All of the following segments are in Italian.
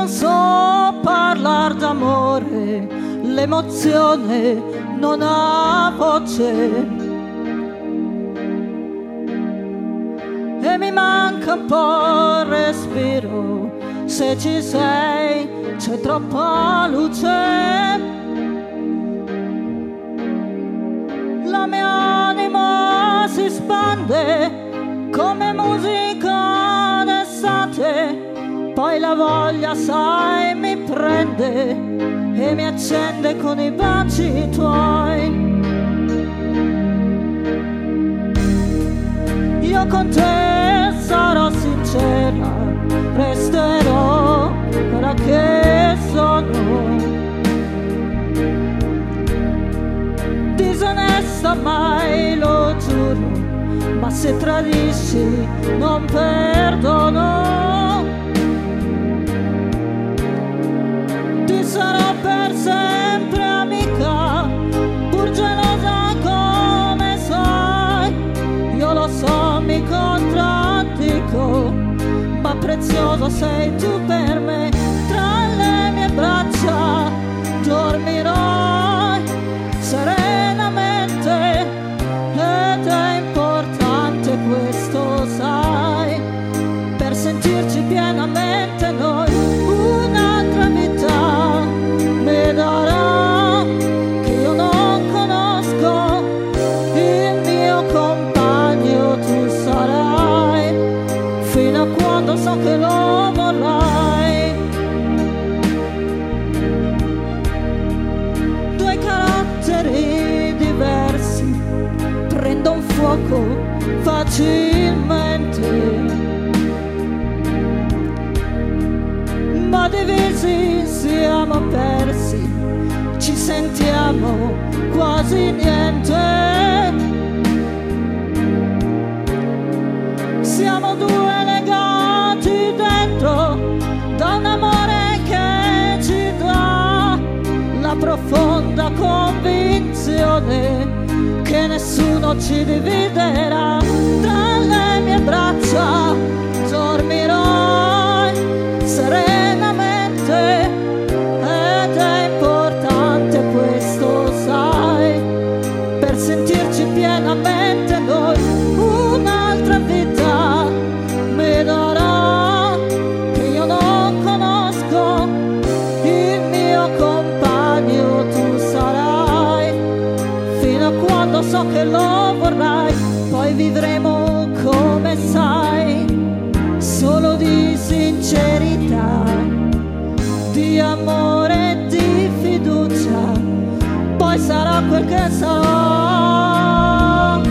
non so parlar d'amore, l'emozione non ha voce e mi manca un po' il respiro. Se ci sei c'è troppa luce, la mia anima si spande come musica d'estate, poi la voglia, sai, mi prende e mi accende con i baci tuoi. Io con te sarò sincera, resterò quella che sono, disonesta mai, lo giuro, ma se tradisci non perdono. Ti sarò per sempre amica, pur gelosa come sai. Io lo so, mi contraddico, ma prezioso sei tu per me. Tra le mie braccia dormirò serenamente ed è importante, questo sai, per sentirci pienamente noi. Un'altra vita mi darà che io non conosco, il mio compagno tu sarai, fino a quando so che lo vorrai. Due caratteri diversi prendono fuoco facilmente, ma divisi siamo persi, ci sentiamo quasi niente. Siamo due legati dentro da un amore che ci dà la profonda convinzione che nessuno ci dividerà. Tra le mie braccia dormirò serenamente ed è importante, questo sai, per sentirci pienamente noi. Un'altra vita mi darà che io non conosco, il mio compagno tu sarai, fino a quando so che lo vorrai. Poi vivremo come sai, solo di sincerità, di amore e di fiducia, poi sarà quel che sarà.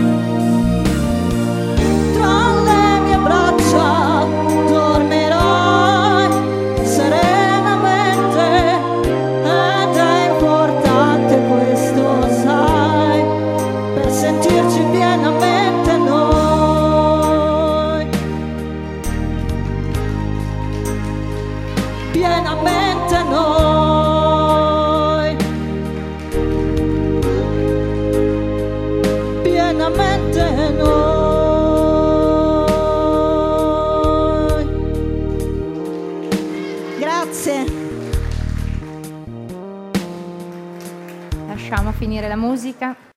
Tra le mie braccia dormirai serenamente ed è importante, questo sai, per sentirci pienamente noi, pienamente noi, pienamente noi. Grazie. Lasciamo finire la musica.